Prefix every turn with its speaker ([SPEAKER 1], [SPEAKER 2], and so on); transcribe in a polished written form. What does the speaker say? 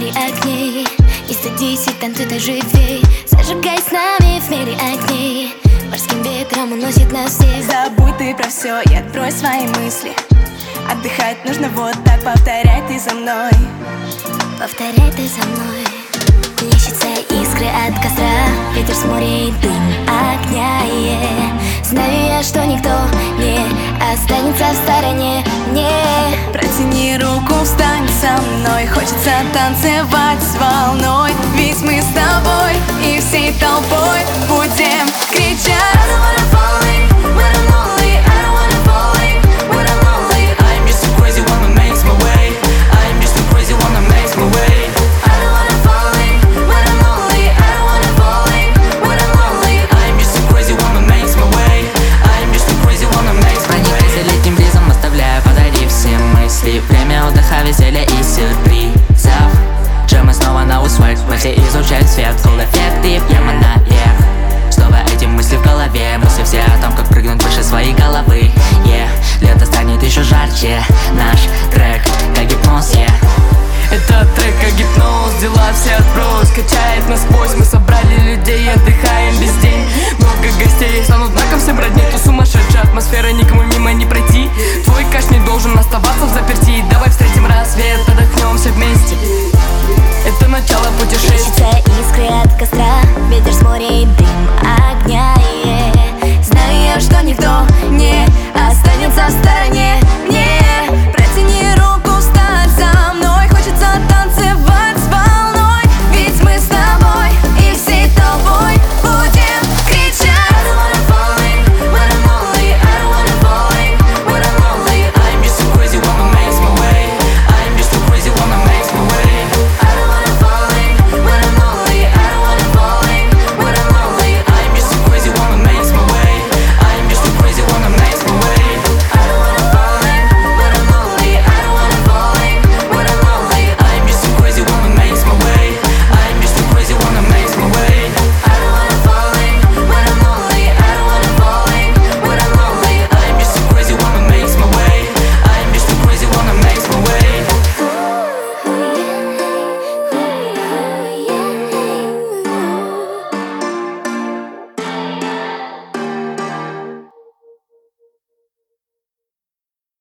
[SPEAKER 1] мире огней. Не стыдись и танцуй, ты живей. Зажигай с нами в мире огней. Морским ветром уносит нас всех.
[SPEAKER 2] Забудь ты про все и открой свои мысли. Отдыхать нужно вот так, повторяй ты за мной.
[SPEAKER 1] Повторяй ты за мной. Плещутся искры от костра, ветер с моря и дым огня, Знаю я, что никто не останется в стороне, не.
[SPEAKER 2] Протяни руку, встань со мной. Хочется танцевать с волной. Ведь мы с тобой и всей толпой будем кричать.
[SPEAKER 3] Время отдыха, веселья и сюрпризов. Джемы снова на усвайк, мы все изучаем свет. Кул эффекты, пьяно наверх. Снова эти мысли в голове. Мысли все о том, как прыгнуть выше своей головы. Лето станет еще жарче. Наш трек, как гипноз,
[SPEAKER 4] Этот трек как гипноз, дела все отброс. Качает насквозь, мы собрали людей, отдыхаем весь день. Много гостей станут знаком всем родней. Тут сумасшедшая атмосфера, никому мимо не пройти.